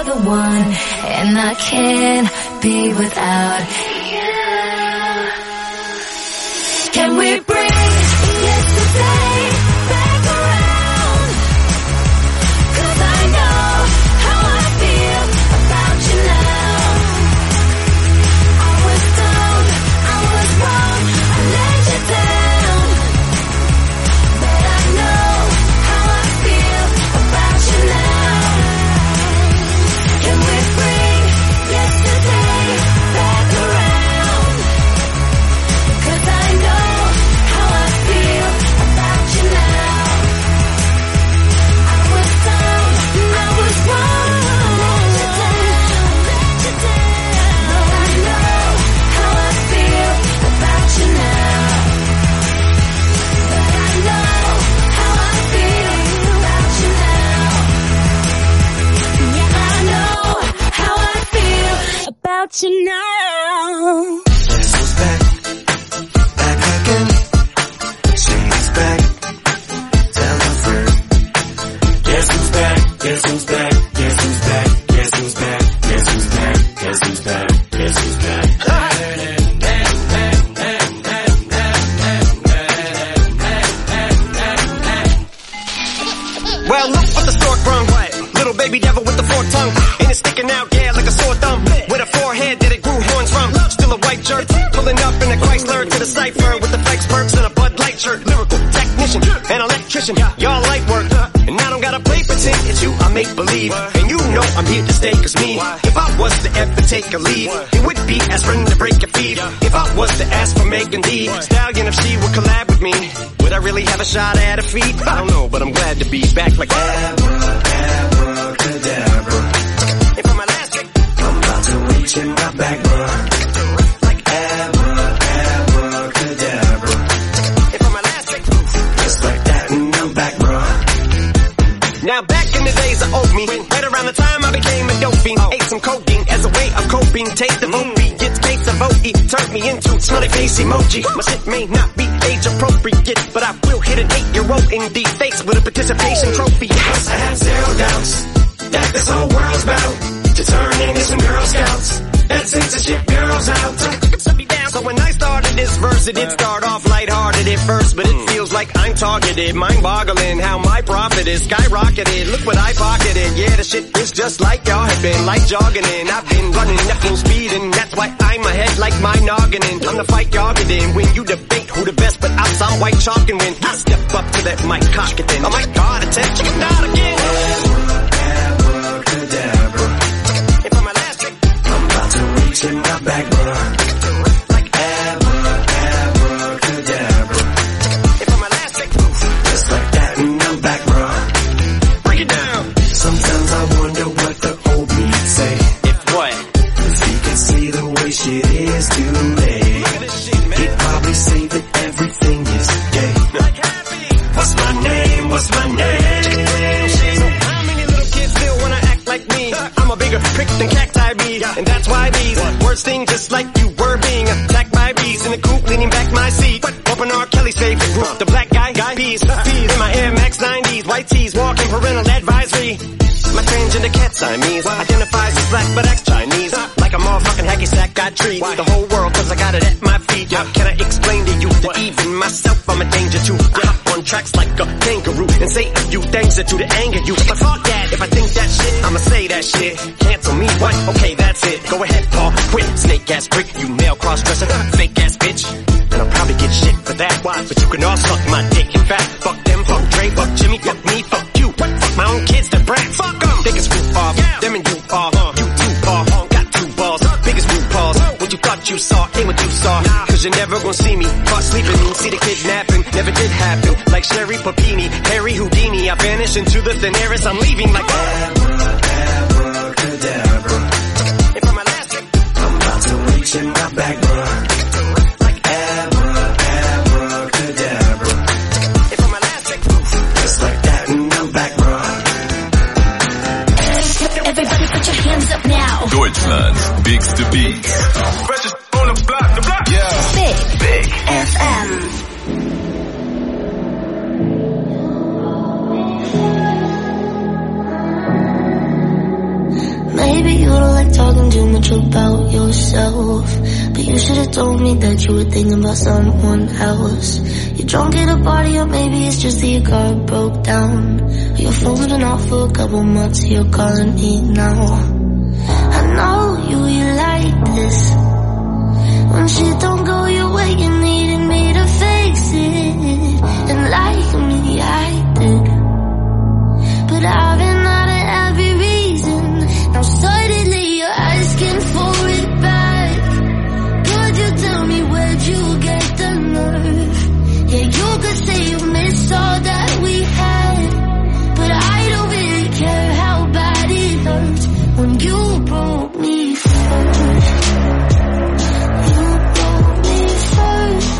you're the one, and I can't be without you. Can we bring yesterday back around? 'Cause I know how I feel about you now. I was down, I was wrong, I let you down, but I know how I feel about you now. Can we bring yesterday back around? 'Cause I know how I feel about you now. I was down, I was wrong, let you down, but I know how I feel about you now. But I know how I feel about you now. Yeah, I know how I feel about you now. Guess who's back? Back again. She's back. Tell a friend. Guess who's back? Guess who's back? Guess who's back? Guess who's back? Guess who's back? Guess who's back? Guess who's back? Well, look what the stork brung. Little baby devil with the forked tongue. And it's sticking out, yeah, like a sore thumb. With a forehead that it grew horns from. Still a white jerk. Pulling up in a Chrysler to the cipher with the flex perks and a Bud Light shirt. Lyrical technician, an electrician. Y'all light work. And I don't gotta play pretend. It's you, I make believe. And you know I'm here to stay, 'cause me, if I was to ever take a leave, it would be aspirin to break your feet. If I was to ask for Megan Thee Stallion, if she would collab with me, would I really have a shot at her feet? I don't know, but I'm glad to be back like Abracadabra. And for my last trick, I'm about to reach in my back, bruh. Like abracadabra. and for my last trick, Just like that, and I'm back, bruh. now back in the days of old me, right around the time I became a dope fiend, ate some codeine as a way of coping, taste the movie, gets case of OE, turned me into smiley face emoji. My shit may not be age appropriate, but I will hit an 8-year-old in the face with a participation trophy. Cause I have zero doubts that this whole world's about to turn into some Girl Scouts that sings the shit girls out. So when I started this verse, it did start off lighthearted at first, but it feels like I'm targeted, mind-boggling how my profit is skyrocketed. Look what I pocketed, yeah, the shit is just like y'all have been, like jogging in. I've been running at full speed, and that's why I'm ahead like my noggin. I'm the fight y'all get in when you debate who the best, but I'm white chalk, and when I step up to that mic, cock it then. Oh my God, attention, not again. Abracadabra. And for my last trick, I'm about to reach in my back, bruh. Like abracadabra. and for my last trick, Just like that, and I'm back, bruh. bring it down. Sometimes I wonder what the old me'd say. If what? If he could see the way shit is today, Look at this shit, man. he'd probably say that everything is gay. Like happy. What's my name? What's my name? So how many little kids still wanna act like me? I'm a bigger prick than cacti bees, and that's why these words sting just like you were being attacked by bees in the coop, leaning back my seat. Open R. Kelly's favorite group, the black guy peas. In my Air Max 90s, white tees, walking parental advisory. My transgender cat Siamese identifies as black but acts Chinese. Like a motherfucking hacky sack, got treat the whole world 'cause I got it at my feet. Can I explain to you that even myself I'm a danger to? I hop on tracks like a kangaroo and say a few things that do to anger you. But fuck that, if I think that shit, I'ma say that shit. Cancel me, what? Okay, that's it. Go ahead, Paul, quit. Snake ass prick, you male cross-dresser, fake ass bitch. And I'll probably get shit for that. Why? But you can all suck my dick. In fact, fuck them, fuck Dre, fuck Jimmy, fuck me, fuck you. Fuck my own kids, the brats. Fuck them. They can screw off. Them and you are. You too are. Got two balls. Biggest root balls. What you thought you saw ain't what you saw. 'Cause you're never gonna see me caught sleeping. See the kidnapping. Never did happen. Like Sherry Papini, Harry Houdini. I vanish into the thin air as I'm leaving like Abracadabra. And for my last trick, I'm about to reach in my back, bruh. Like abracadabra. and for my last trick, Just like that, and I'm back, bruh. Everybody put your hands up now. Deutschland's biggste Beats. Freshest on the block, Yeah. Big FM. much about yourself, but you should've told me that you were thinking about someone else. You're drunk at a party, or maybe it's just that your car broke down. Your phone's been off for a couple months, so you're calling me now. I know you like this. When shit don't go your way, you needed me to fix it. And like me, I did. But I've been out of every reason. Now suddenly you're asking for it back. Could you tell me where'd you get the nerve? Yeah, you could say you missed all that we had, but I don't really care how bad it hurts when you broke me first. You broke me first.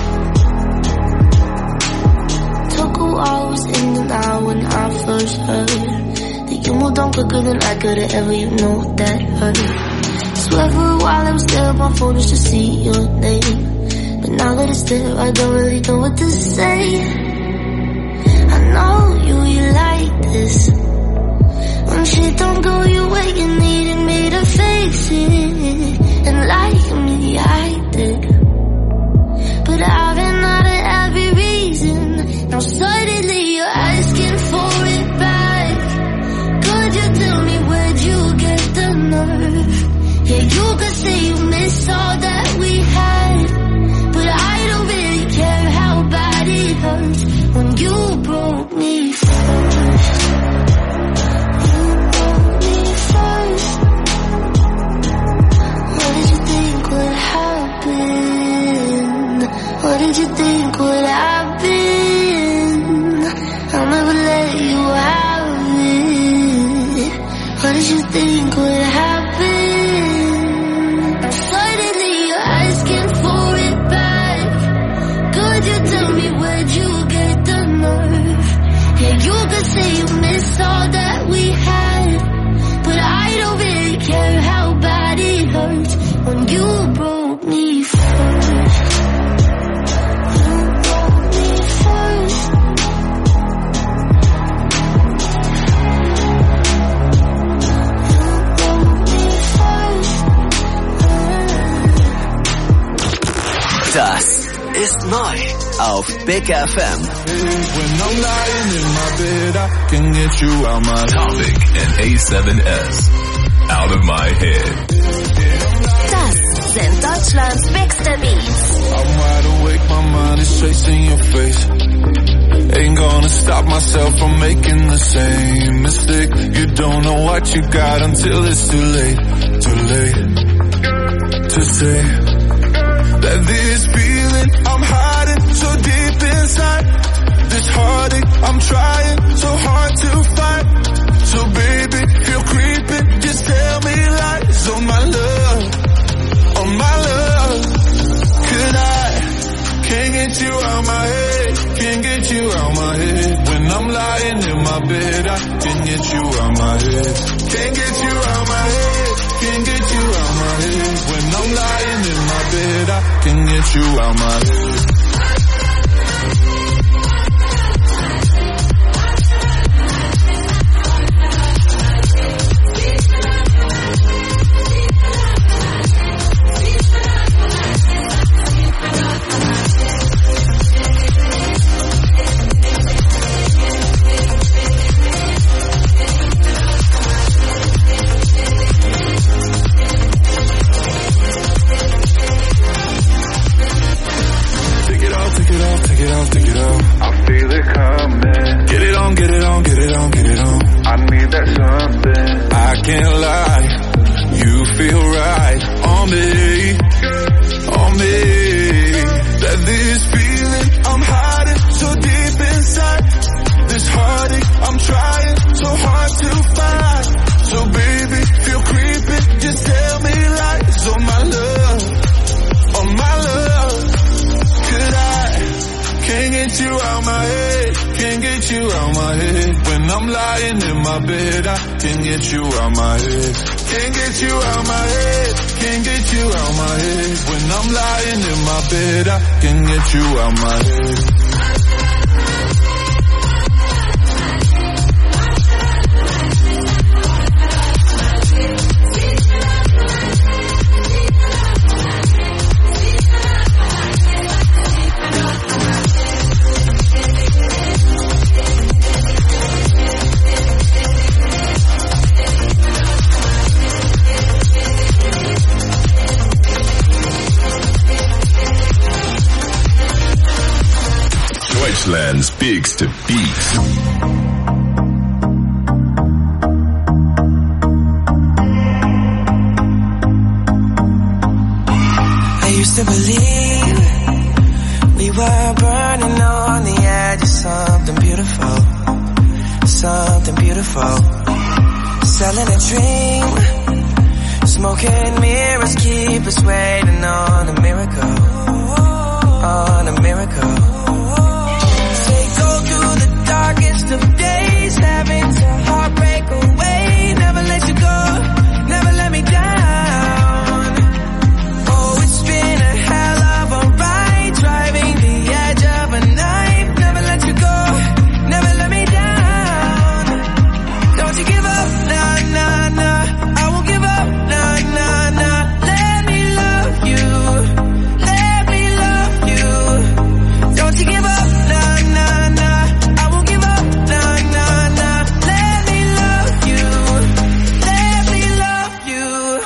Took a while, was in the now when I first heard that you moved on quicker than I could've ever, you know that hurt. Swear for a while I was there on my phone just to see your name, but now that it's there I don't really know what to say. I know you like this. When shit don't go your way, you needed me to fix it. And like me, I did. But I've been out of every reason. Now suddenly you're asking for it back. Could you tell me where'd you get the nerve? Yeah, you could say you missed all that we had, but I don't really care how bad it hurts when you broke me first. You broke me first. What did you think would happen? What did you think would happen? I'll never let you have it. What did you think would happen? Now suddenly you're asking for it back. Could you tell me where'd you get the nerve? Yeah, you could say you missed all that we had, but I don't really care how bad it hurts when you broke me first. You broke me first. You broke me first. Das ist neu auf Big FM. When I'm lying in my bed, I can get you out my Topic and A7S. Out of my head. Das sind Deutschlands bigste Beats. I'm wide awake, my mind is chasing your face. Ain't gonna stop myself from making the same mistake. You don't know what you got until it's too late. Too late to say that this feeling I'm hiding so deep inside. This heartache I'm trying so hard to fight. So baby, feel creeping, just tell me lies on my love, on my love. Could I, can't get you out my head, can't get you out my head. When I'm lying in my bed, I can get you out my head. Can't get you out my head, can't get you out my head. When I'm lying in my bed, I can get you out my head. Take it off. I feel it coming. Get it on, get it on, get it on, get it on. I need that something. I can't lie, you feel right on me, on me. That this feeling I'm hiding so deep inside. This heartache I'm trying so hard to find. So baby, feel creeping, just tell me lies on my love, on my love. Could I, can't get you out my head, can't get you out my head. When I'm lying in my bed, I can get you out my head. Can't get you out my head, can't get you out my head. When I'm lying in my bed, I can get you out my head. Deutschland's biggste Beats. I used to believe we were burning on the edge of something beautiful, something beautiful. Selling a dream, smoking mirrors keep us waiting on a miracle, on a miracle. Say go through the darkest of days, having to heartbreak away. Never let you go, never let me down. Oh, it's been a hell of a ride, driving the edge of a knife. Never let you go, never let me down. Don't you give up, nah, nah, nah. I won't give up, nah, nah, nah. Let me love you, let me love you. Don't you give up, nah, nah, nah. I won't give up, nah, nah, nah. Let me love you, let me love you.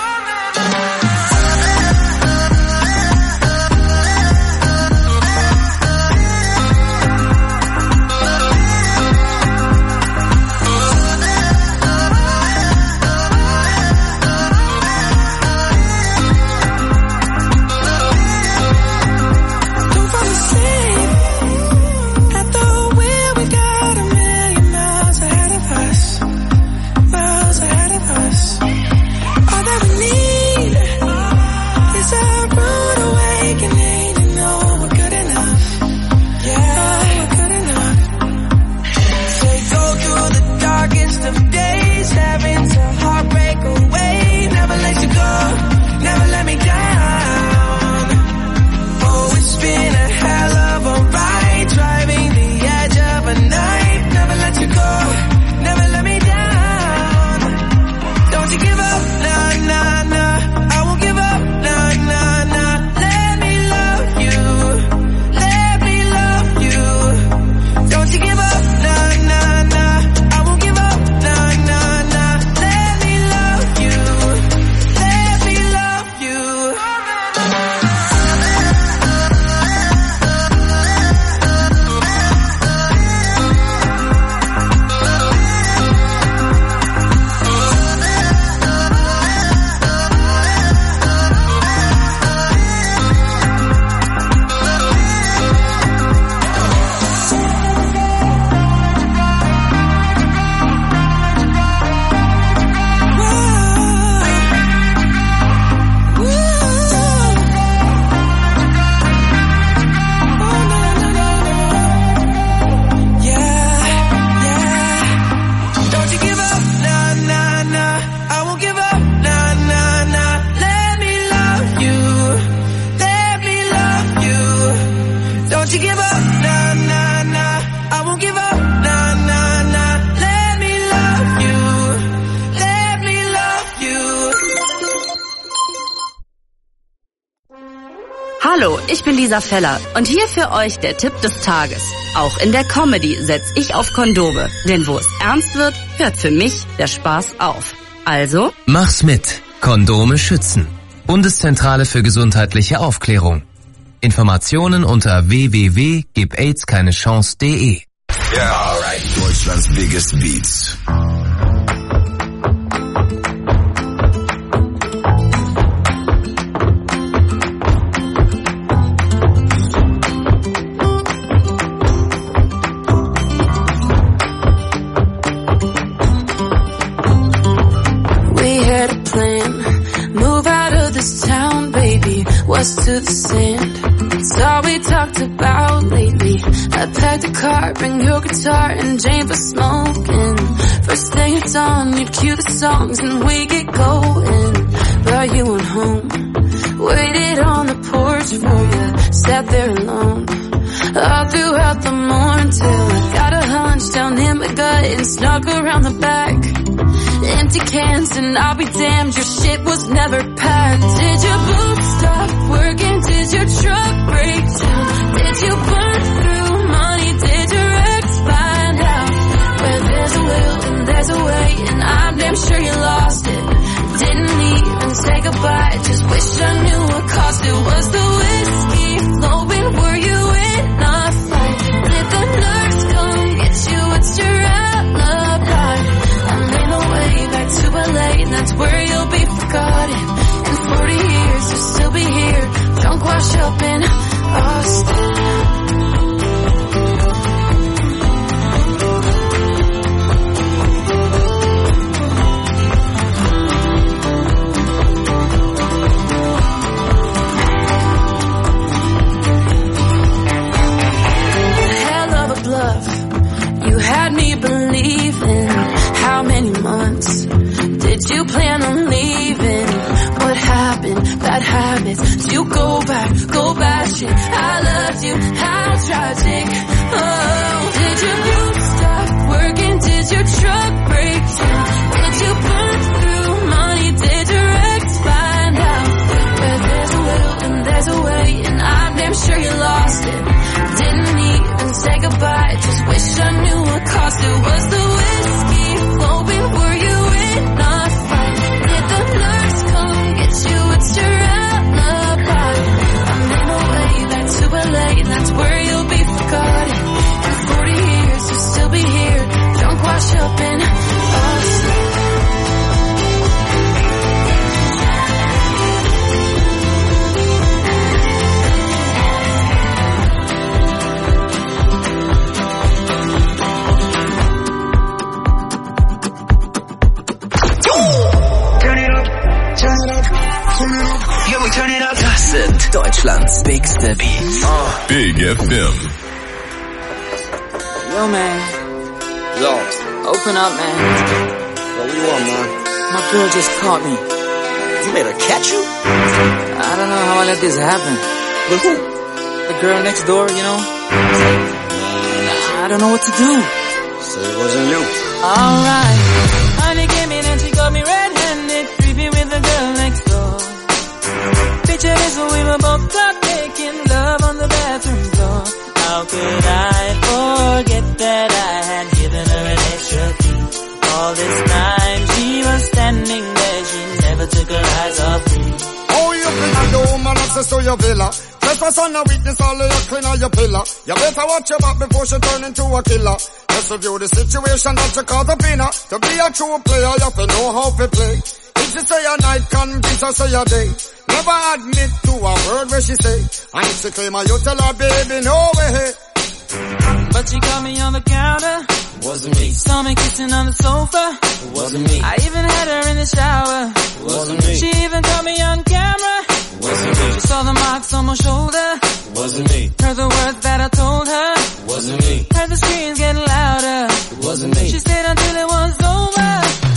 Don't fall asleep at the wheel. We got a million miles ahead of us, miles ahead of us. All that we need is a rude awakening to know we're good enough. Yeah, we're good enough. Say go through the darkest of days, having to heartbreak away. Never let you go, never let me down. Oh, it's been a hell of a ride, driving the edge of a knife. Never let you go, never let me down. Don't you give up, nah, nah, nah. I won't give up, nah, nah, nah. Let me love you, let me love you. Don't you give up, nah, nah, nah. I won't give up, nah, nah, nah. Let me love you, let me love you. Don't you give up, nah, nah, nah. I won't give up, nah, nah, nah. Let me love you, let me love you. Don't you give up, nah, nah, nah. I won't give up, nah, nah, nah. Let me love you, let me love you. Hallo, ich bin Lisa Feller und hier für euch der Tipp des Tages. Auch in der Comedy setz ich auf Kondome, denn wo es ernst wird, hört für mich der Spaß auf. Also, Mach's mit. Kondome schützen. Bundeszentrale für gesundheitliche Aufklärung. Informationen unter www.gibaids-keine-chance.de. Yeah, alright. Deutschland's biggest beats. We had a plan, move out of this town, baby, west to the sand. It's all we talked about lately. I packed a car, bring your guitar and Jane for smoking. First thing it's on, you'd cue the songs and we get going. But you went home, waited on the porch for you, sat there alone. All throughout the morning till I got a hunch down in my gut and snuck around the back. Empty cans and I'll be damned, your shit was never packed. Did your boots stop working? Did your truck break down? Did you burn through money? Did your ex find out? Where there's a will and there's a way, and I'm damn sure you lost it. Didn't even say goodbye, just wish I knew what cost it. Was the whiskey flowing? Were you in a fight? Did the shit. I loved you, how tragic. Oh, did your group stop working? Did your truck break down? Did you burn through money? Did your ex find out? But there's a will and there's a way, and I'm damn sure you lost it. Didn't even say goodbye, just wish I knew what cost it. Was the whiskey flowing? Were you in a fight? Did the nurse come get you? It's your alibi. I'm in a way back to LA, and that's where you'll be forgotten. In 40 years you'll still be here, drunk, wash up in us. Das sind Deutschlands bigste Beats. Big FM. Yo, man. Yo. Open up, man. Yo, what you want, man? My girl just caught me. You made her catch you? I don't know how I let this happen. With who? The girl next door, you know? I don't know what to do. So it wasn't you. Alright. Honey came in and she got me red-handed, creepy with the girl next door. Picture this when we were both caught making love on the bathroom floor. How could I forget that I had given her an extra key? All this time she was standing there, she never took her eyes off me. Oh, you been the woman access to your villa. Trespass on a witness, all of your clean on your pillar. You better watch your back before she turn into a killer. Let's review the situation that you call the winner. To be a true player, you have to know how to play. If she say a night, convince her say a day. Never admit to a word where she say. And if she claim her, you tell her, baby, no way. But she caught me on the counter. Wasn't me. Saw me kissing on the sofa. Wasn't me. I even had her in the shower. Wasn't me. She even caught me on camera. Wasn't me. She saw the marks on my shoulder. Wasn't me. Heard the words that I told her. Wasn't me. Heard the screams getting louder. Wasn't me. She stayed until it was over.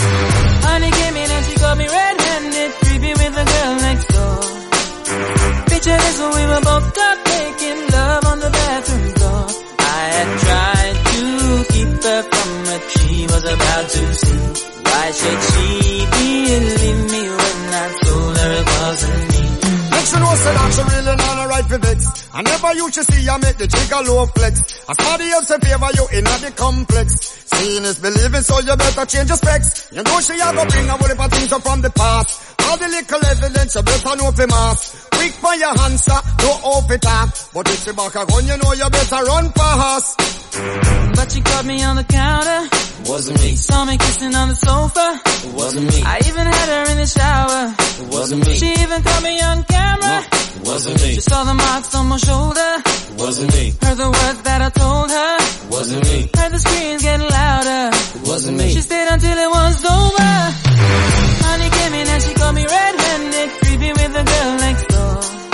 Honey came in and she got me red-handed, creepy with the girl next door. Picture this when we were both caught making love on the bathroom floor. I had tried to keep her from what she was about to see. Why should she believe me when I told her it wasn't me? Next you know say that she really not a right for vex. I never used to see her make the jigger low flex. As somebody else in favor you in the complex. Seeing is believing, so you better change your specs. You know she a go bring a whole heap of things up from the past. All the little evidence you better know for mass. Quick for your answer, no off it up. But if she back a gun, you know you better run fast. But she caught me on the counter. Wasn't me. Saw me kissing on the sofa. Wasn't me. I even had her in the shower. Wasn't me. She even caught me on camera. Wasn't me. She saw the marks on my shoulder. Wasn't me. Heard the words that I told her. Wasn't me. Heard the screams getting louder. Wasn't me. She stayed until it was over. Honey came in and she caught me red-handed, creepy with the girl next door.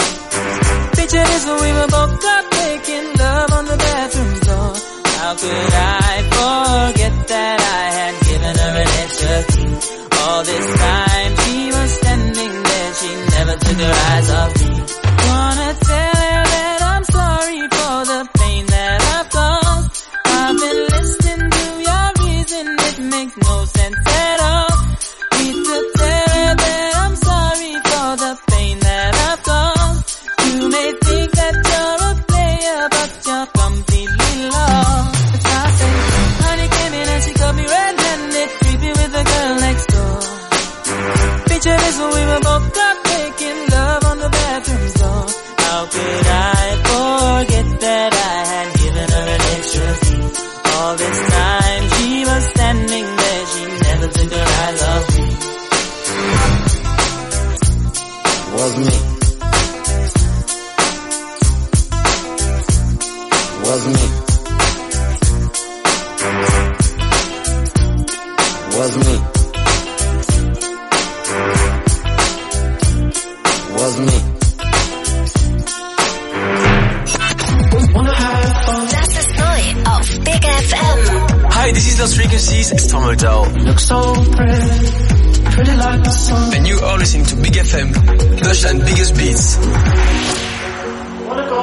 Picture this when we were both caught making love on the bathroom floor. How could I forget that I had given her an extra key? All this time she was standing there, she never took her eyes off me. Wanna tell her that I'm sorry for the pain that I've caused. I've been listening to your reason, it makes no sense at all. Need to tell her that I'm sorry for the pain that I've caused. You may think that you're a player, but you're completely lost. That's how I say, honey came in and she got me red-handed, creepy with the girl next door. Picture this when we were both caught making love on the bathroom floor. How could I forget that I had given her an extra key? All this time she was standing there, she never took her eyes off me. Was me. Was me. Was me. Was me. Das ist neu auf Big FM. Hi, this is Lost Frequencies, it's Tom O'Dell. Look so pretty like the sun. And you are listening to Big FM, Deutschland's biggest beats. Wanna go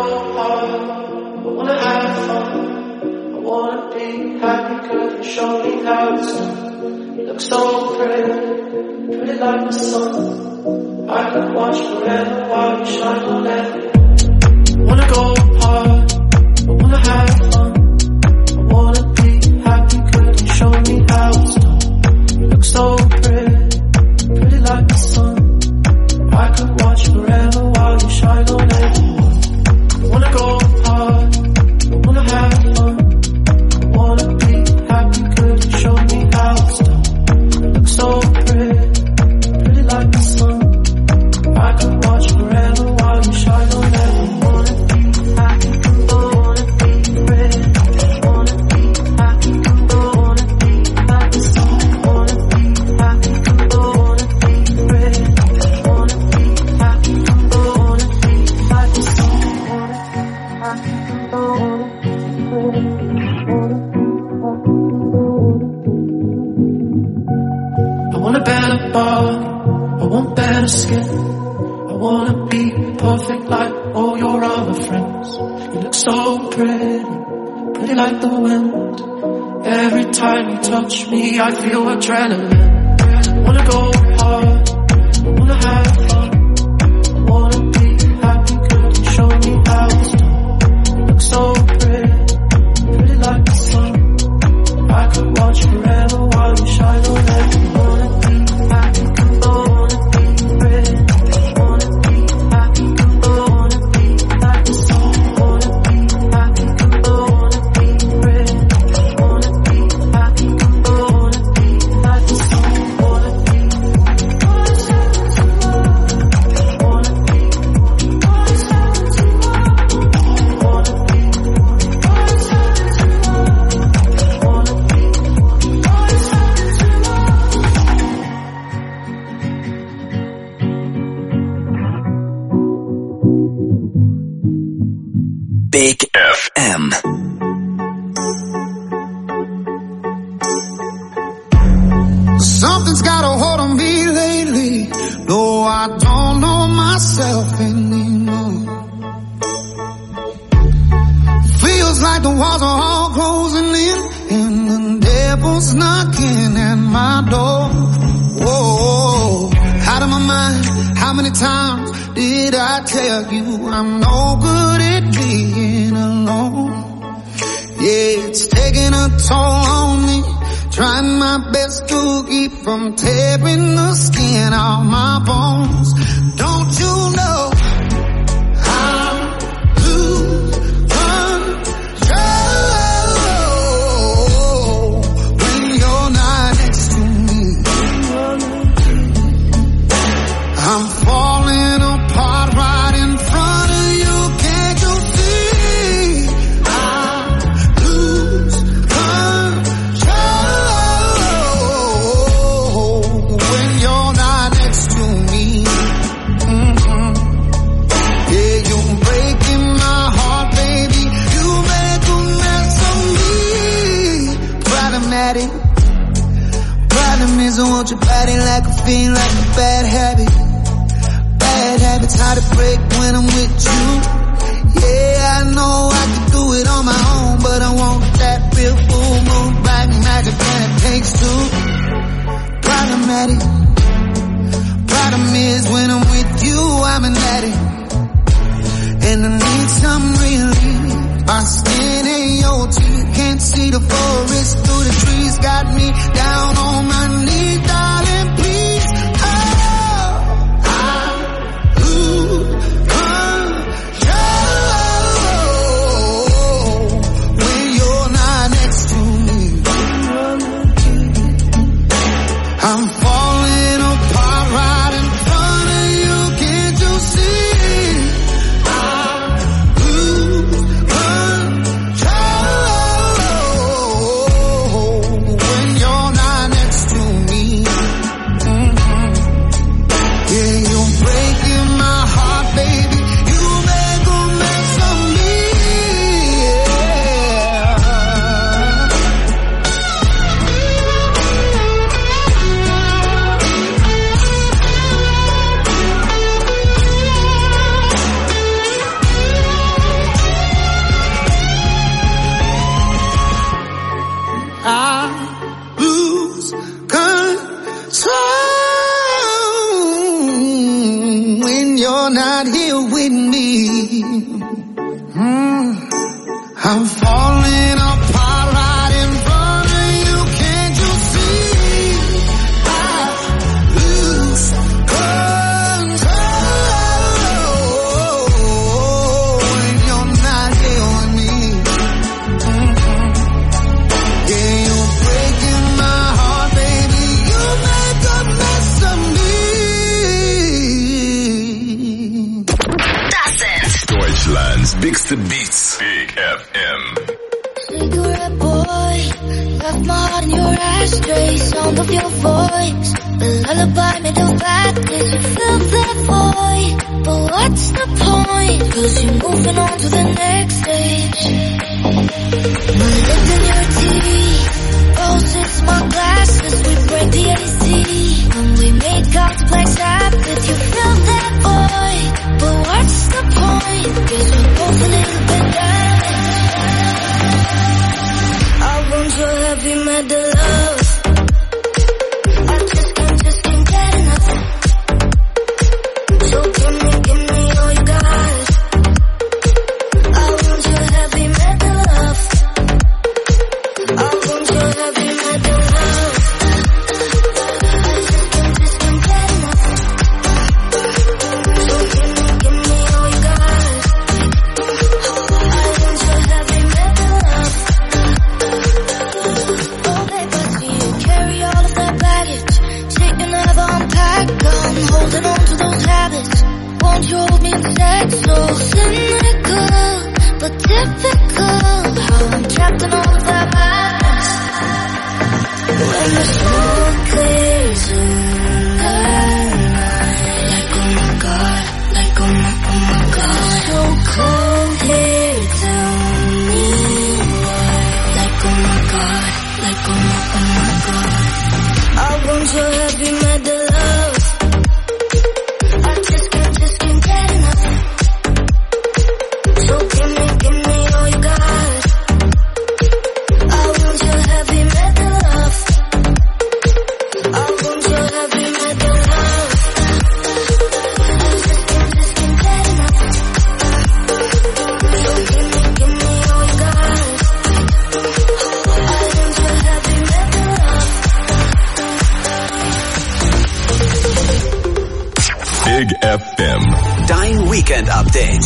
couldn't show me how it's done. You look so pretty, pretty like the sun. I could watch forever while you shine on everyone. Wanna go hard, I wanna have fun. I wanna be happy, couldn't show me how it's done. You look so pretty, pretty like the sun. I could watch forever while you shine on everyone. Wanna go hard, I wanna have fun. I wanna be happy, couldn't show me how it's done. You look so pretty, pretty like the sun. I could watch forever while you shine on everyone. Wanna be happy, wanna be pretty. Wanna be happy, wanna be like the sun. Wanna be happy, wanna be pretty. Wanna be happy, wanna be like the sun. I want a better body, I want better skin. I wanna be perfect like all your other friends. You look so pretty, pretty like the wind. Every time you touch me, I feel adrenaline. I wanna go hard, I wanna have fun. I wanna be happy, couldn't show me how it's done. You look so pretty, pretty like the sun. I could watch forever while you shine on everyone. Wanna be happy, wanna be pretty. Wanna be happy, wanna be like the sun. Wanna be happy, wanna be pretty. Wanna be happy, wanna be like the sun. Wanna be, Big FM. Something's got a hold on me lately, though I don't know myself anymore. Feels like the walls are all closing in, and the devil's knocking at my door. Whoa, out of my mind, how many times did I tell you I'm no good at being alone? Yeah, it's taking a toll on me, trying my best to keep from tearing the skin off my bones. Don't you know how to control when you're not next to me? I'm falling apart right in front of you. Can't you see? I lose control when you're not next to me. Yeah, you're breaking my heart, baby. You make a mess of me. Problematic. Problem is I want your body like a fiend, like a bad habit. Bad habits hard to break when I'm with you. Yeah, I know I can do it on my own, but I want that real full moon, black magic, and it takes two. Problematic. Problem is when I'm with you, I'm an addict, and I need some relief. My skin ain't your teeth, can't see the forest through the trees. Got me down on my knees, darling, please. Oh, I lose control when you're not next to me. I'm falling apart right in front of you. Can't you see? I lose control when you're not next to me. I'm falling apart right in front of you. Can't you see? I lose control when you're not here with me. Yeah, you're breaking my heart, baby. You make a mess of me. Das sind Deutschlands bigste Beats. Big FM. Cigarette boy, left my heart in your ashtray. Sound of your voice, the lullaby made of bad days. You fill that void, but what's the point? 'Cause you're moving on to the next stage. My lips in your teeth, roses, my glasses. We break the AC when we make out to Black Sabbath. You fill that void, but what's the point? 'Cause we're both a little bit damaged. I want your heavy metal love. I just can't get enough. So give me all you got. I want your heavy metal love. I want your heavy metal love. I just can't get enough. So give me all you got. I want your heavy metal love. Oh babe, I see you carry all of that baggage. Shit you never unpack. I'm holding on to those habits. Won't you hold me instead? So cynical, but typical. How I'm trapped in all of that madness. When the smoke clears tonight, like oh my god, like oh my god. So cold here, tell me why. Like oh my god, like oh my god. I want your heavy metal love. I just can't get enough. So give me all you got. I want your heavy metal love. I want your heavy metal love. I just can't get enough. So give me all you got. I want your heavy metal love. Big FM. Dein Weekend Update.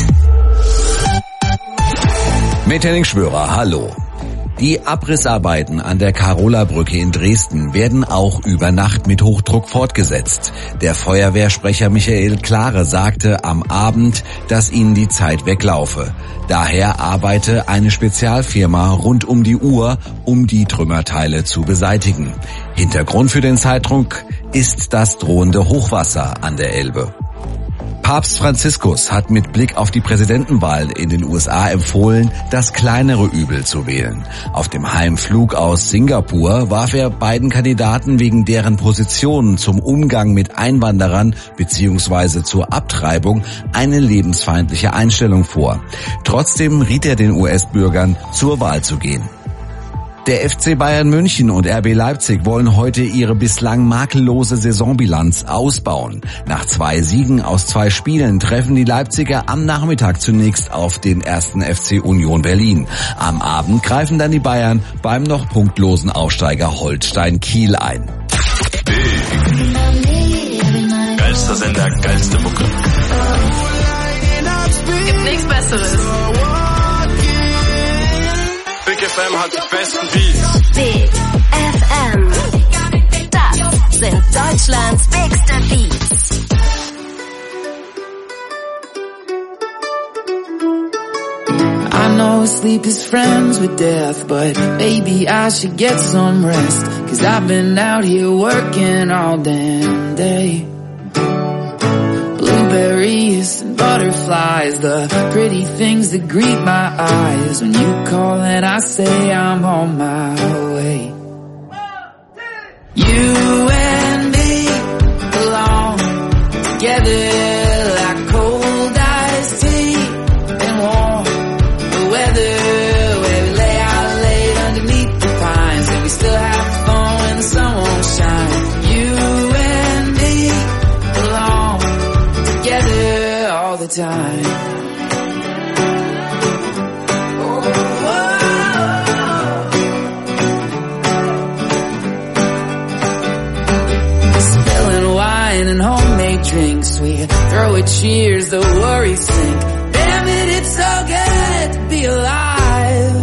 Mit Henning Schwörer, hallo. Die Abrissarbeiten an der Karola-Brücke in Dresden werden auch über Nacht mit Hochdruck fortgesetzt. Der Feuerwehrsprecher Michael Klare sagte am Abend, dass ihnen die Zeit weglaufe. Daher arbeite eine Spezialfirma rund um die Uhr, um die Trümmerteile zu beseitigen. Hintergrund für den Zeitdruck ist das drohende Hochwasser an der Elbe. Papst Franziskus hat mit Blick auf die Präsidentenwahl in den USA empfohlen, das kleinere Übel zu wählen. Auf dem Heimflug aus Singapur warf er beiden Kandidaten wegen deren Positionen zum Umgang mit Einwanderern bzw. zur Abtreibung eine lebensfeindliche Einstellung vor. Trotzdem riet er den US-Bürgern, zur Wahl zu gehen. Der FC Bayern München und RB Leipzig wollen heute ihre bislang makellose Saisonbilanz ausbauen. Nach 2 Siegen aus 2 Spielen treffen die Leipziger am Nachmittag zunächst auf den 1. FC Union Berlin. Am Abend greifen dann die Bayern beim noch punktlosen Aufsteiger Holstein Kiel ein. Geilster Sender, geilste Mucke. Gibt nichts Besseres. Big FM hat die besten Beats. Big FM. Das sind Deutschlands bigste Beats. I know sleep is friends with death, but maybe I should get some rest. 'Cause I've been out here working all damn day. Blueberries and butterflies, the pretty things that greet my eyes. When you call and I say I'm on my way. You and me belong together like cold iced tea and warm the weather, where we lay out late underneath the pines and we still have fun when the sun won't shine. You and me belong together all the time. joy cheers, the worries sink. Damn it, it's so good to be alive.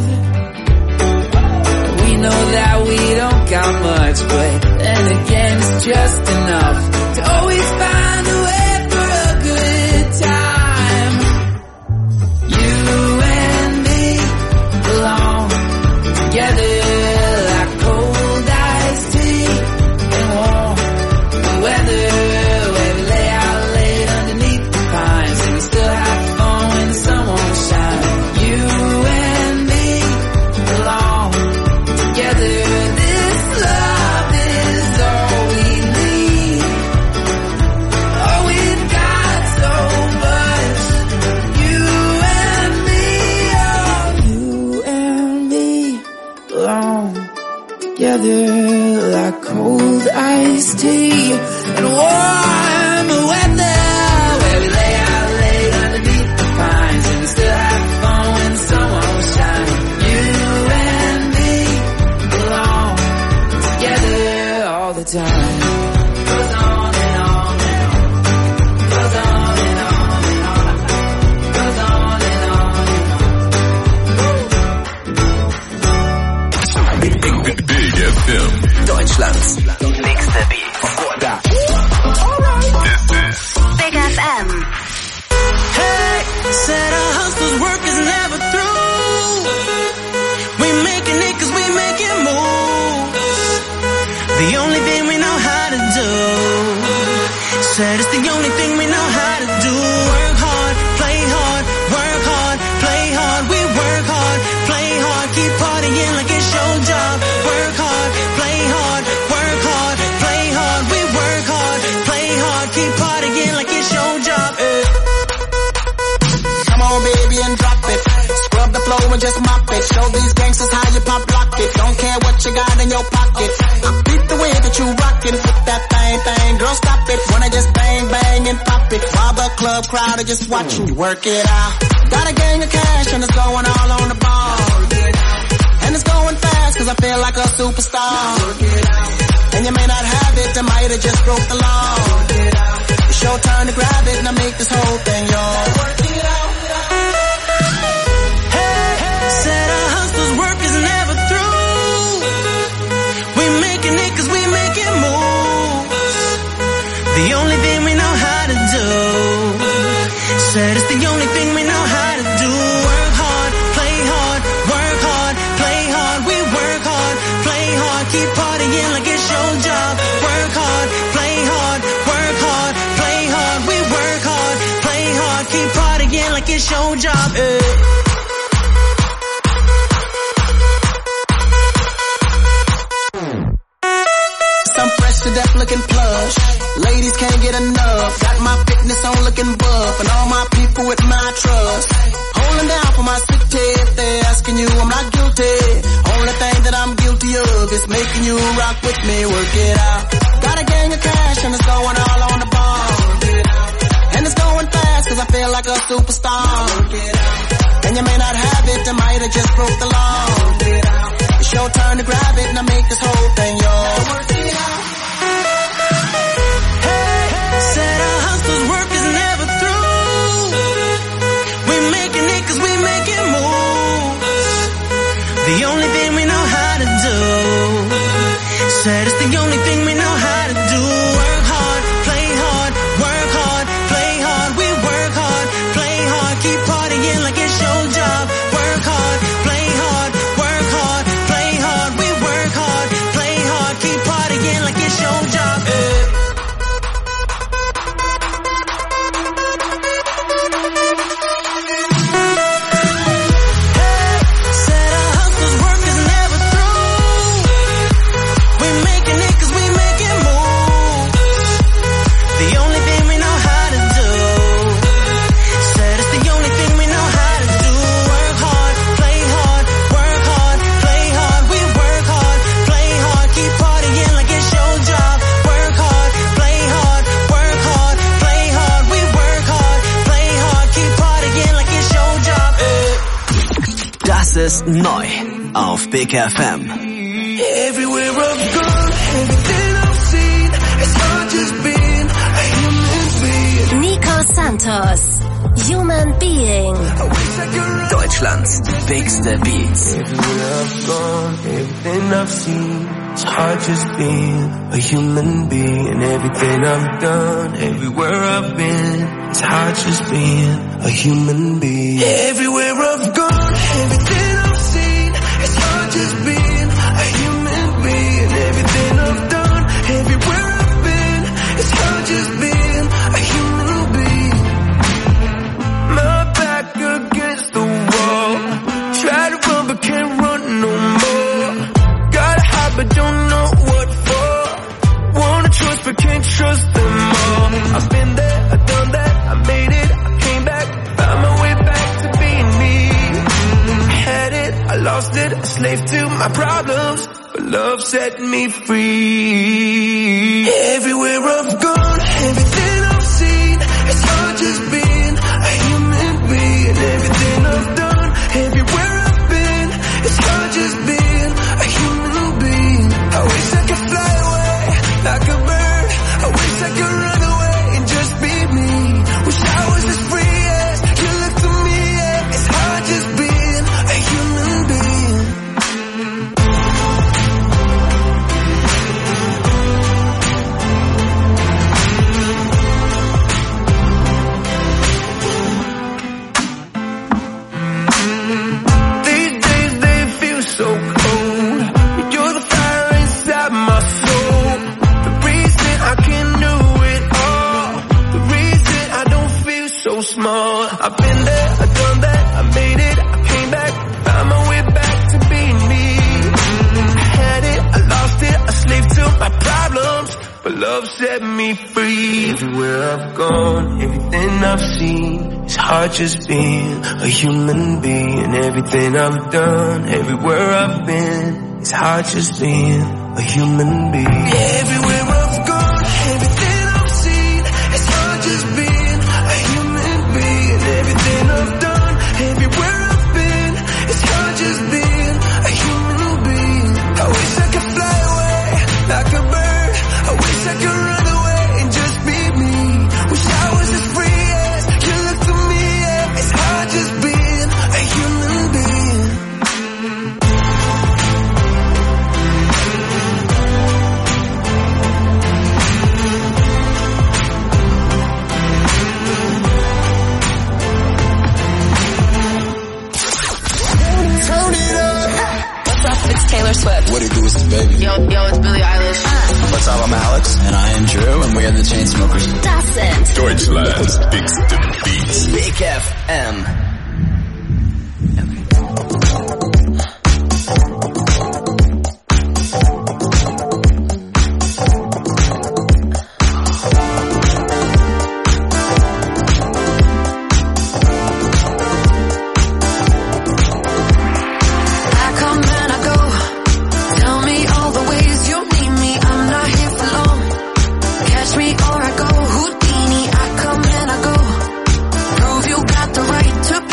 We know that we don't got much, but then again it's just enough to always find a way for a good time. You and me belong together like cold iced tea and warm weather. Where we lay out late underneath the pines and we still have fun when the sun won't shine. You and me belong together. This love is all we need. Oh, we've got so much. You and me, oh, you and me belong together like cold iced tea and warm weather. Where we lay out late underneath the pines and we still have fun when the sun won't shine. You and me belong together all the time. Goes on and on and on. Goes on and on and on. Goes on and on and on. Big FM. Deutschlands nächste Beat. Big FM. Hey, said our hustle's work is never through. We making it 'cause we making moves. The only thing we know how to do. Said it's the only thing we know how to do. Work hard, play hard, work hard, play hard. We work hard, play hard, keep partying like it's your job. Work hard, play hard, work hard, play hard. We work hard, play hard, keep partying like it's your job. Come on, baby, and drop it. Scrub the floor and just mop it. Show these gangsters how you pop lock it. Don't care what you got in your pocket. I beat the way that you rockin' with that thing. Girl, stop it. Wanna just bang, bang, and pop it. While the club crowd are just watching you work it out. Got a gang of cash and it's going all on the ball. And it's going fast 'cause I feel like a superstar. And you may not have it, I might have just broke the law. It's your turn to grab it and I make this whole thing yours. Said our hustle's work is never through. We making it 'cause we making moves. The only thing we know how to do. Said it's the only thing we know how to do. Work hard, play hard, work hard, play hard. We work hard, play hard, keep partying like it's your job. Work hard, play hard, work hard, play hard. We work hard, play hard, keep partying like it's your job. I'm fresh to death looking plush. Ladies can't get enough. Got my fitness on looking buff. And all my people with my trust. Holding down for my city. If they're asking you, I'm not guilty. Only thing that I'm guilty of is making you rock with me. Work it out. Got a gang of cash and it's going all on the ball. And it's going fast 'cause I feel like a superstar. And you may not have it, I might have just broke the law. It's your turn to grab it and I make this whole thing yours. Said our hustle's work is never through. We making it 'cause we making moves. The only thing we know how to do. Said it's the only thing we know how to do. Work hard, play hard, work hard, play hard. We work hard, play hard, keep partying like it's your job. Work hard, play hard, work hard, play hard. We work hard, play hard, keep partying like it's your job. Said our hustle's work is never through. We making it 'cause we making moves. The only thing we know how to do. Said it's the only thing we know how to do. Work hard, play hard, work hard, play hard. We work hard, play hard, keep partying like it's your job. Work hard, play hard, work hard, play hard. We work hard, play hard, keep partying like it's your job. Das ist neu auf Big FM. Everywhere I've gone, everything I've seen, it's not just been a human being. Nico Santos. Human Being. Deutschlands bigste Beats. Everywhere I've gone, everything I've seen, it's hard just being a human being. Everything I've done, everywhere I've been, it's hard just being a human being. Everywhere I've gone, everything I've seen, it's hard just being a human being. Everything I've done, everywhere I've been, it's hard just being a human being. My back against the wall, try to run but can't run no more. Gotta hide but don't know what for. Wanna trust but can't trust them all. I've been there, I've done that, I made it, I came back, found my way back to being me. I had it, I lost it, a slave to my problems, but love set me free. Everywhere I've gone, everything I've seen, it's hard just being a human being. Everything I've done, everywhere I've been, it's hard just being a human being. I wish I could fly away like a bird. I wish I could run away and just be me. Wish I was as free as you look to me. Yeah. It's hard just being a human being. These days they feel so cold. You're the fire inside my soul. The reason I can do it all. The reason I don't feel so small. I've been there, I've done that, I made it, I came back, found my way back to being me. I had it, I lost it, a slave to my problems, but love set me free. Everywhere I've gone, everything I've seen, it's hard just being a human being. Everything I've done, everywhere I've been, it's hard just being a human being. Everywhere I've gone, everything I've seen, it's hard just being a human being. Everything I've done, everywhere I've been, it's hard just being a human being. I wish I could fly away like a bird. I wish I could run away and just be me. Wish I was as free as you look to me. Yeah. It's hard just being a human being. Turn it up. What's up? It's Taylor Swift. What it do is the baby. Yo, it's Billie Eilish. What's up, I'm Alex. And I am Drew, and we are the Chainsmokers. Das sind Deutschland's bigste Beats. Big FM. I come and I go. Tell me all the ways you need me. I'm not here for long. Catch me or I go Houdini. I come and I go. Prove you got the right to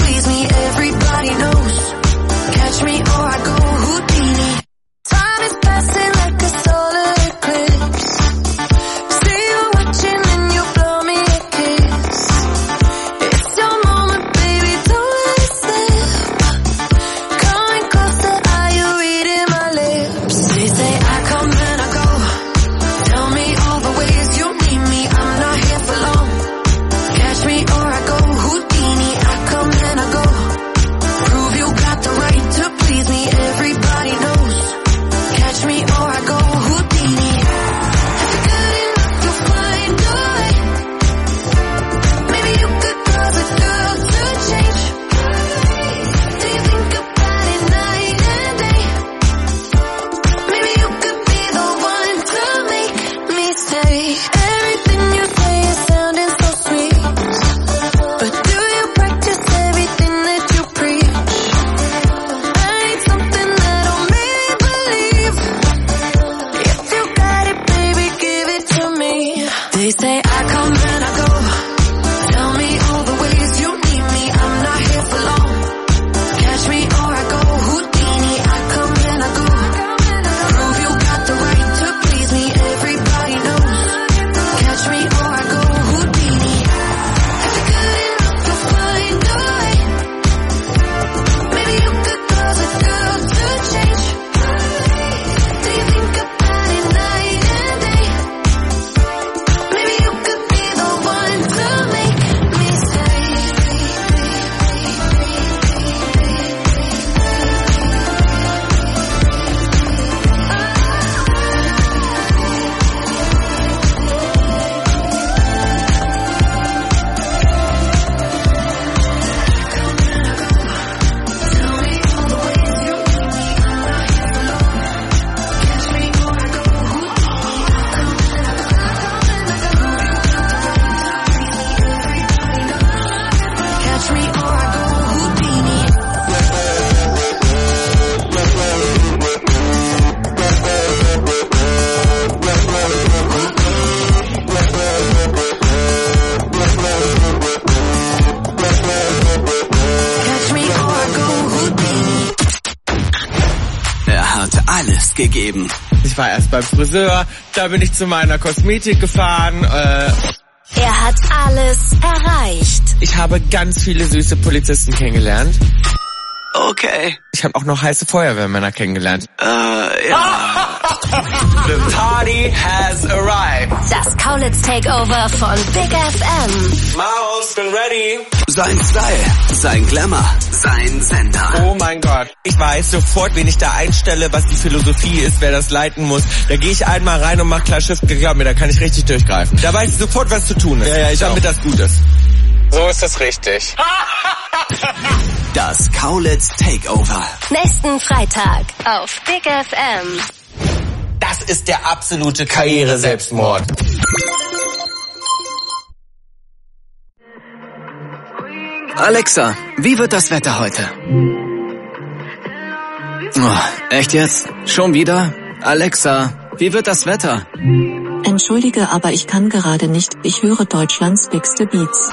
Gas gegeben. Ich war erst beim Friseur, da bin ich zu meiner Kosmetik gefahren. Er hat alles erreicht. Ich habe ganz viele süße Polizisten kennengelernt. Okay. Ich habe auch noch heiße Feuerwehrmänner kennengelernt. Ja. The party has arrived. Das Kaulitz Takeover von Big FM. Maus, bin ready. Sein Style, sein Glamour, sein Sender. Oh mein Gott. Ich weiß sofort, wen ich da einstelle, was die Philosophie ist, wer das leiten muss. Da gehe ich einmal rein und mach klar Shift, glaub mir, da kann ich richtig durchgreifen. Da weiß ich sofort, was zu tun ist. Ja, damit das gut ist. So ist das richtig. Das Kaulitz Takeover. Nächsten Freitag auf Big FM. Das ist der absolute Karriere-Selbstmord. Alexa, wie wird das Wetter heute? Oh, echt jetzt? Schon wieder? Alexa, wie wird das Wetter? Entschuldige, aber ich kann gerade nicht. Ich höre Deutschlands bigste Beats.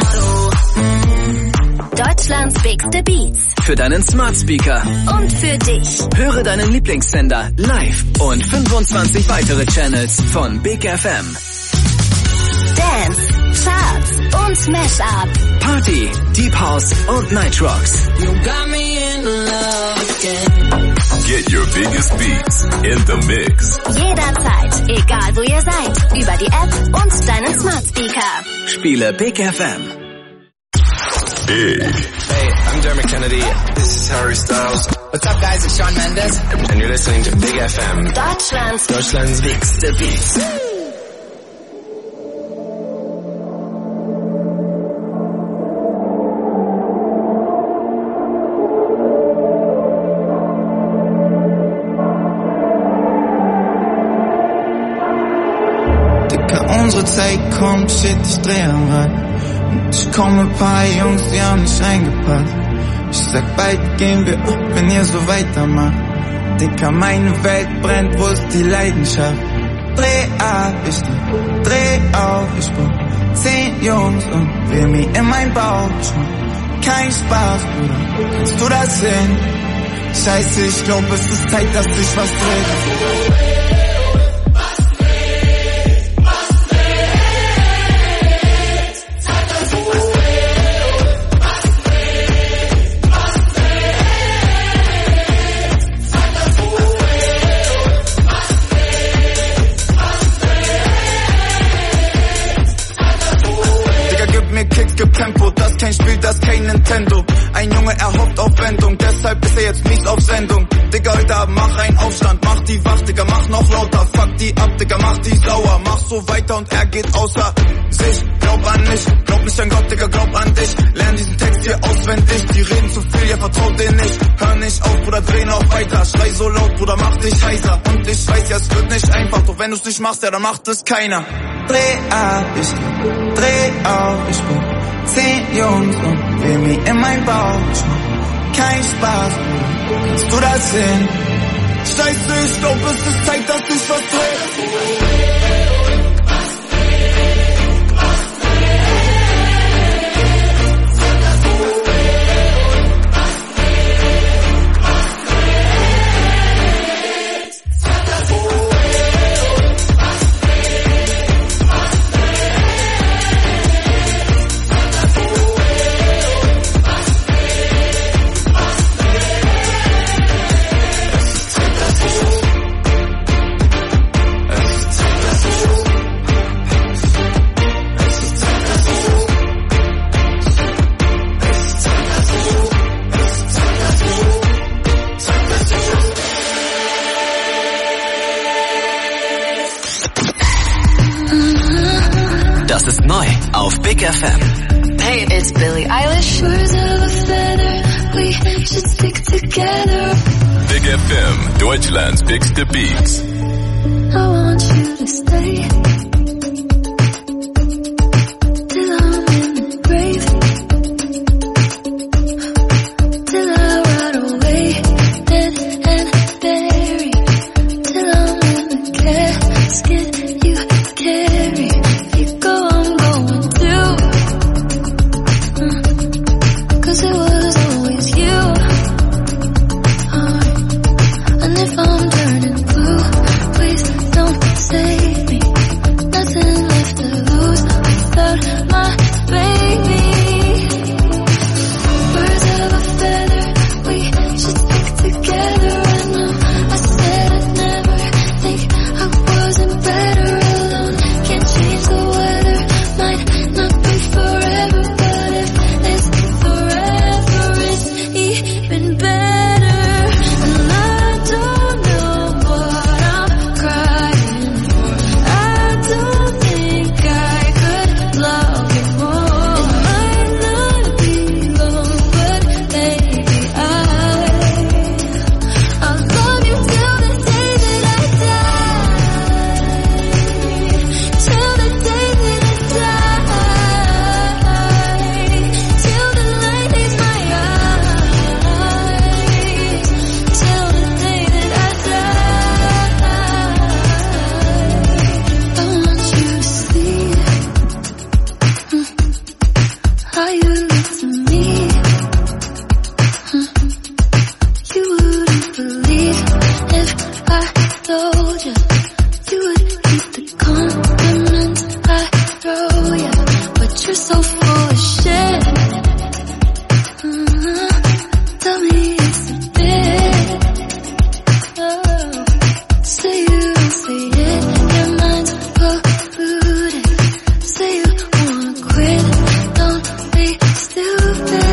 Deutschlands bigste Beats. Für deinen Smart Speaker. Und für dich. Höre deinen Lieblingssender live und 25 weitere Channels von Big FM. Dance, Charts und Mashup. Party, Deep House und Night Rocks. You got me in love again. Get your biggest beats in the mix. Jederzeit, egal wo ihr seid. Über die App und deinen Smart Speaker. Spiele Big FM. Big. Hey, I'm Dermot Kennedy. This is Harry Styles. What's up, guys? It's Shawn Mendes. And you're listening to Big FM. Deutschlands bigste Beats. Unsere Zeit kommt, shit, ich dreh am Rad. Und ich komme ein paar Jungs, die haben nicht reingepasst. Ich sag, bald gehen wir ab, wenn ihr so weitermacht. Dicker, meine Welt brennt, wo ist die Leidenschaft? Dreh ab, ich dreh auf, ich brauch 10 Jungs und will mir in mein Bauch. Ich mach kein Spaß, Bruder, kannst du das sehen? Scheiße, ich glaub, es ist Zeit, dass ich was drehe. Gibt Tempo, das kein Spiel, das kein Nintendo. Ein Junge, er hofft auf Wendung, deshalb ist er jetzt mies auf Sendung. Digga, Alter, mach einen Aufstand, mach die wach, Digga, mach noch lauter. Fuck die ab, Digga, mach die sauer. Mach so weiter und er geht außer sich. Glaub an mich, glaub nicht an Gott, Digga, glaub an dich. Lern diesen Text hier auswendig, die reden zu viel, ja, vertraut denen nicht. Hör nicht auf, Bruder, dreh noch weiter. Schrei so laut, Bruder, mach dich heiser. Und ich weiß, ja, es wird nicht einfach, doch wenn du's nicht machst, ja, dann macht es keiner. Dreh ab, ich dreh auf, ich brauch 10 Jungs und will mir in mein Bauch. Ich mach kein Spaß, Bruder, kannst du das sehen? Scheiße, ich glaub, es ist Zeit, dass ich was dreh. Das ist neu auf Big FM. Hey, it's Billie Eilish. Birds of a feather, we should stick together. Big FM, Deutschlands bigste Beats. I want you to stay till I'm in the grave, till I ride away and bury, till I'm in the casket you carry. If you go, I'm going too, 'cause it was always you. And if I'm turning told you would keep the compliments I throw ya, but you're so full of shit. Tell me it's a bit. Say you don't see it, your mind's polluted. Say you wanna quit, don't be stupid.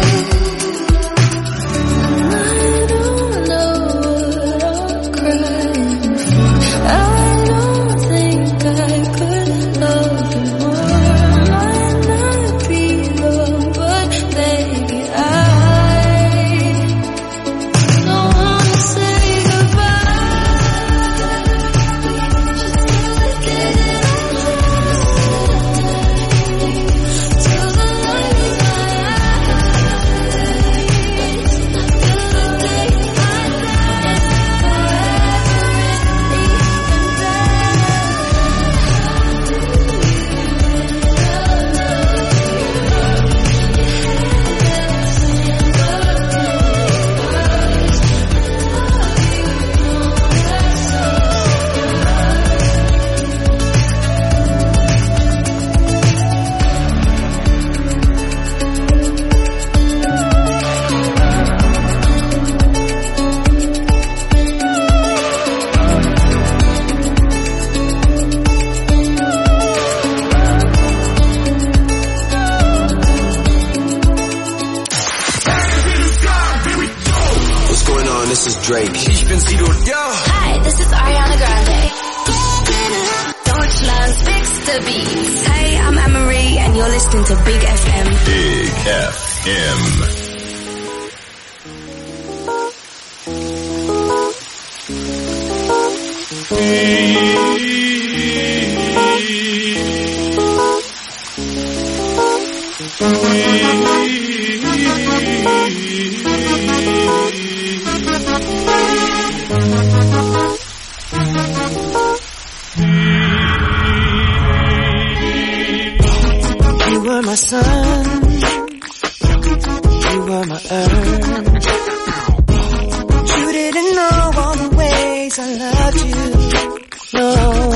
Drake. Ich bin Sido. Yo. Hi, this is Ariana Grande. Deutschland's biggest beats. Hey, I'm Anne-Marie and you're listening to Big FM. Big FM. You were my sun, you were my earth. You didn't know all the ways I loved you, no.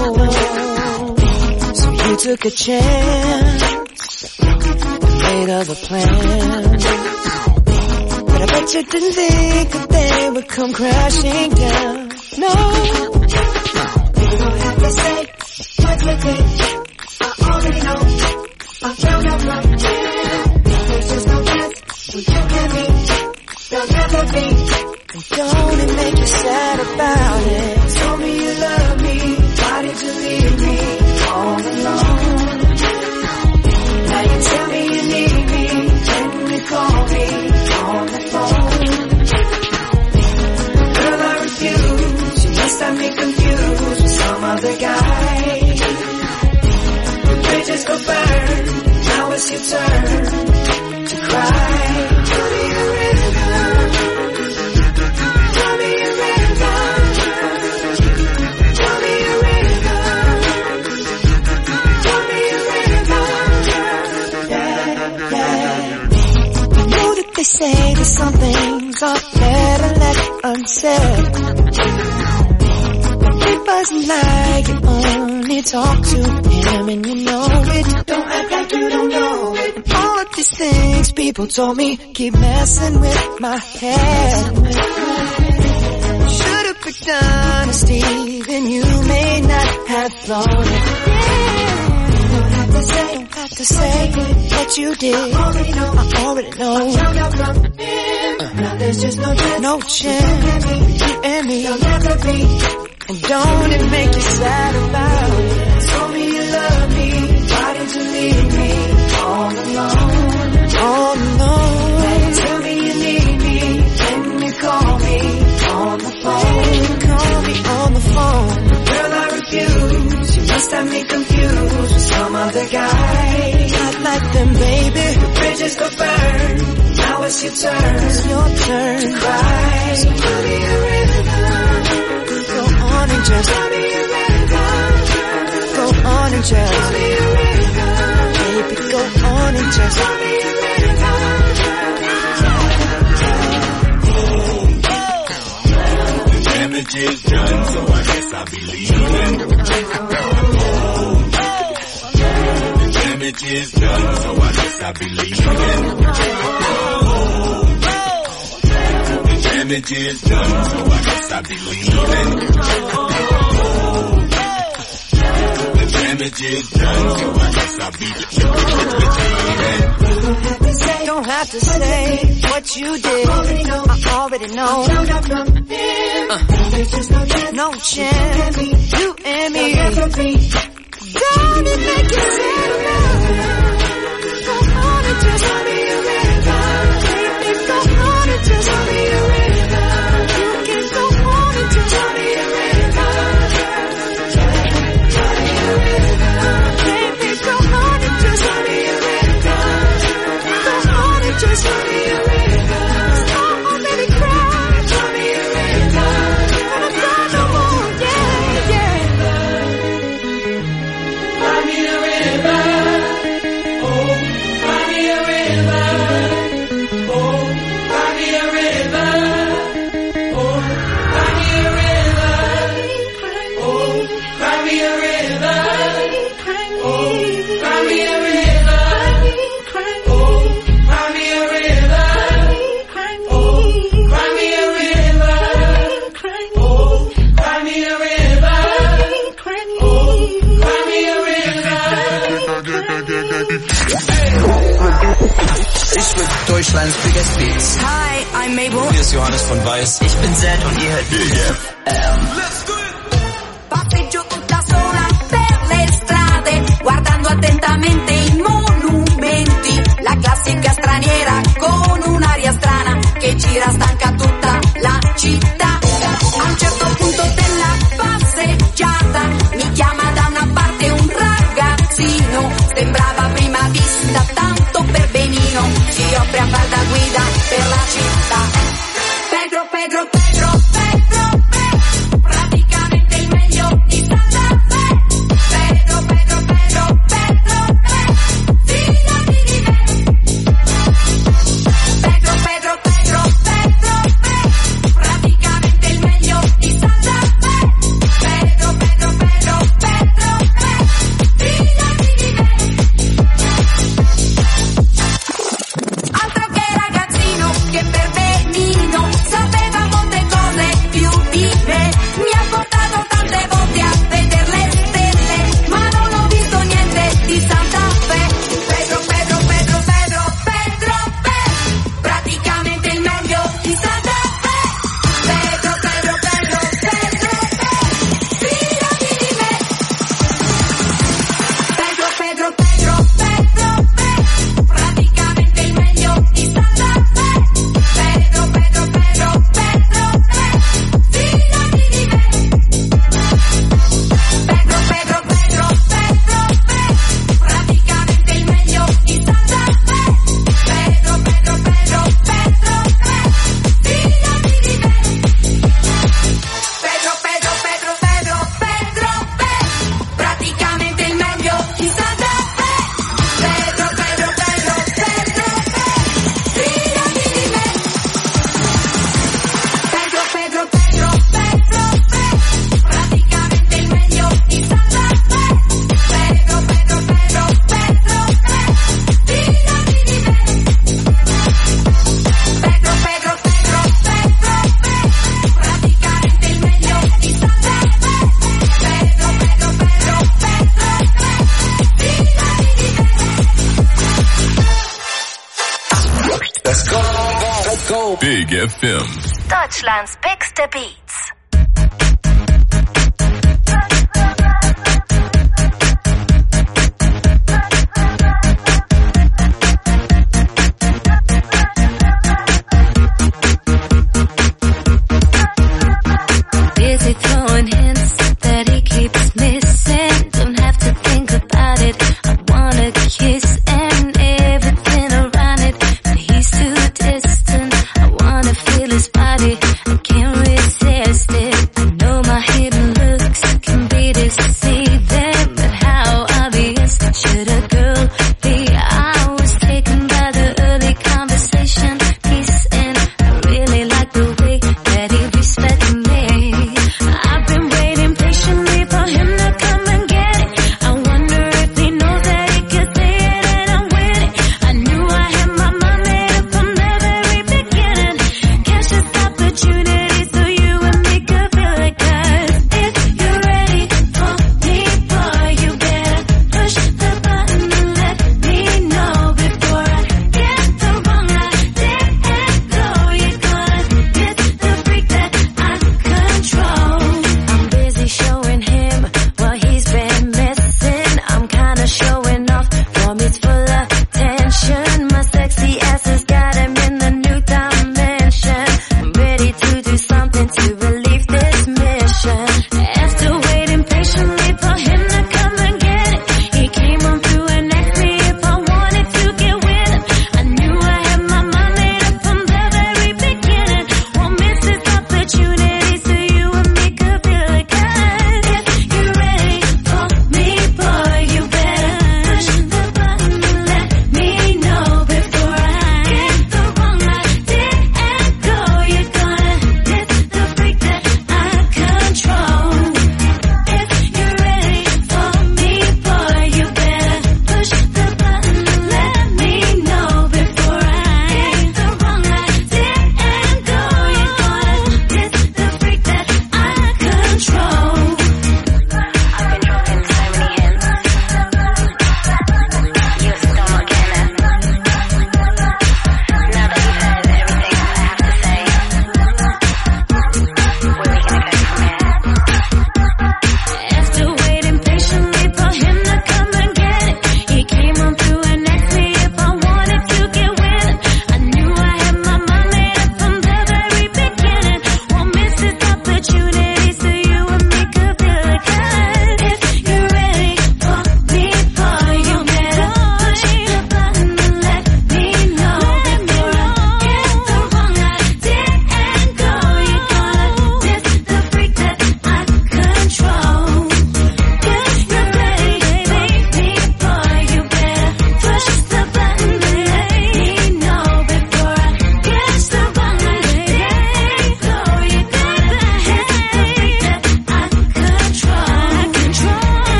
So you took a chance, made other plans. But I bet you didn't think that they would come crashing down, no. You don't have to say what you did, I already know. I found out my there's just no chance when you and me, there'll never be. And don't it make you sad about it? Told me you love me, why did you leave me all alone? Now you tell me you need me, when you call me on the phone. Girl, I refuse, you must have me confused with some other guy. Bridges go burn, now it's your turn to cry. Tell me a rhythm, tell me a rhythm, tell me a rhythm, tell me a rhythm, yeah, yeah. I know that they say that some things are better left unsaid. It wasn't like you only talk to him and you know it. Don't act like you don't know it. And all of these things people told me keep messing with my head. Should've picked honesty, then you may not have thought it. Don't have to say what you did. I already know. Now there's just no chance. You and me, you'll never be. And don't it make you sad about it? Told me you love me, why did you leave me all alone? All alone. Now you tell me you need me, when you call me on the phone. Call me on the phone. Girl, I refuse, you must have me confused with some other guy. Not like them, baby. The bridges go burn, now it's your turn. It's your turn to cry. So tell me a rhythm. Go on and just tell me a rhythm. Go on and just tell me a rhythm. Baby, go on and just tell me a The damage is done, so I guess guess I'll be leaving. The damage is done, so I guess I'll be leaving. The damage is done, so I guess I'll be leaving. The damage is done, so I guess I'll be leaving. Don't have to say what you did. I already know. No chance. You and me. Don't it make you sad now? Go on and just tell me you're ready. Go on and just tell me you're ready. You can go on and just tell me you're ready. Go on and just tell me you're ready. Just tell me you're ready. Stop on baby cry. Tell me you're ready. Gonna cry no more. Yeah, yeah. Find me a river. Oh, find me a river. Oh, find me a river. Oh, find me a river. Oh, find me a river. Oh, find me a river. Ich bin Deutschlands Biggest Beats. Hi, I'm Mabel. Hier ist Johannes von Weiß. Ich bin Zed und ihr hört Big FM. Passeggio tutta sola per le strade, guardando attentamente i monumenti. La classica straniera con un'aria strana che gira stanca tutta la città. A un certo punto della passeggiata mi chiama da una parte un ragazzino. Sembrava a prima vista tanto per benino, si offre a far da guida per la città. Pedro, Pedro, Pedro, Pedro, Pedro, praticamente il meglio di Santa Fe. Pedro, Pedro, Pedro, Pedro, Pedro, fidati di me. Pedro, Pedro, Pedro, Pedro, Pedro, praticamente il meglio di Santa Fe. Pedro, Pedro, Pedro, Pedro, Pedro, fidati di me. Altro che ragazzino che per benino sapeva molte cose più di me. Mi ha portato tante volte a vedere le stelle, ma non ho visto niente di Santa Fe. Pedro, Pedro, Pedro, Pedro, Pedro, Pedro, praticamente il meglio di Santa Fe. Pedro, Pedro, Pedro, Pedro, Pedro, fidati di me. Pedro, Pedro, Pedro, Pedro, Pedro, praticamente il meglio di Santa Fe. Pedro, Pedro, Pedro, Pedro, Pedro, fidati di me. Pedro, Pedro, Pedro, Pedro, Pedro, praticamente il meglio di Santa Fe. Pedro, Pedro, Pedro, Pedro, Pedro, fidati di me. Pedro, Pedro, Pedro, Pedro, Pedro, Pedro, praticamente il meglio di Santa Fe. Pedro, Pedro, Pedro, Pedro, Pedro, fidati di me. Pedro, Pedro, Pedro, Pedro, Pedro, praticamente il meglio di Santa Fe. Pedro, Pedro, Pedro, Pedro, Pedro, fidati di me. Pedro, Pedro, Pedro, Pedro, Pedro, praticamente il meglio di Santa Fe. Pedro, Pedro, Pedro, Pedro, Pedro, fidati di me. Let's go. Let's go. Big FM. Deutschlands Bigste Beats. Busy throwing hints that he keeps missing. Don't have to think about it. I wanna kiss and everything around it, but he's too distant. I wanna feel his body. I can't resist it. I know my hidden looks can be deceiving, but how obvious should a girl be? I was taken by the early conversation piece, and I really like the way that he respected me. I've been waiting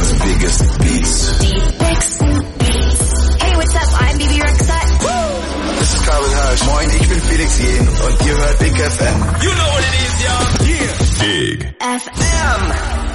Deutschland's biggest beats. Die bigsten Beats. Hey, what's up? I'm Bibi Rexha. Das ist Calvin Harris. Moin, ich bin Felix Jähn und ihr hört Big FM. You know what it is, y'all. Yeah. Big FM.